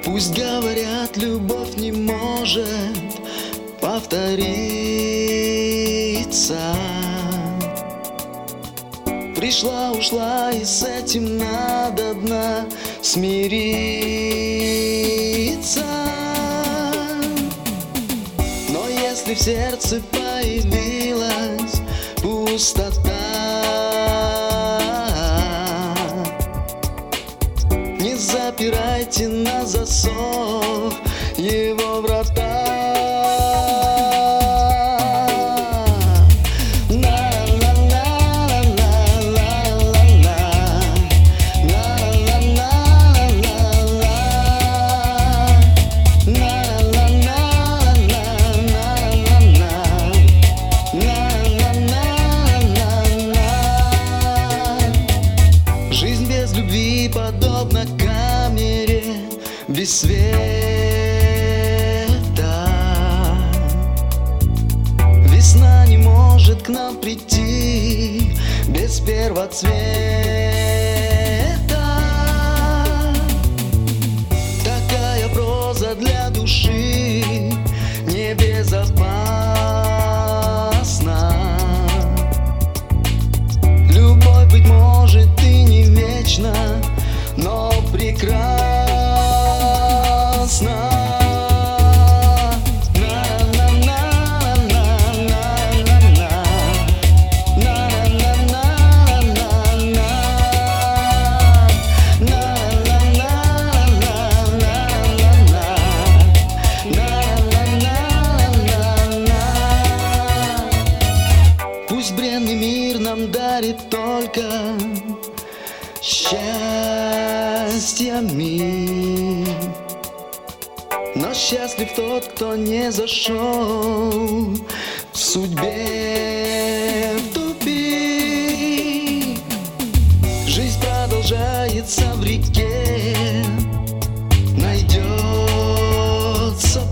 Пусть говорят, любовь не может повториться. Пришла, ушла, и с этим надо смириться. Но если в сердце появилась пустота, не запирайте на засов его врата. Жизнь без любви подобна камере без света. Весна не может к нам прийти без первоцвета. Такая проза для души небезопасна. Любовь, быть может, и не вечна, но прекрасна. Пусть бренный мир нам дарит только счастьями, но счастлив тот, кто не зашел в судьбе в тупик. Жизнь продолжается в реке, найдется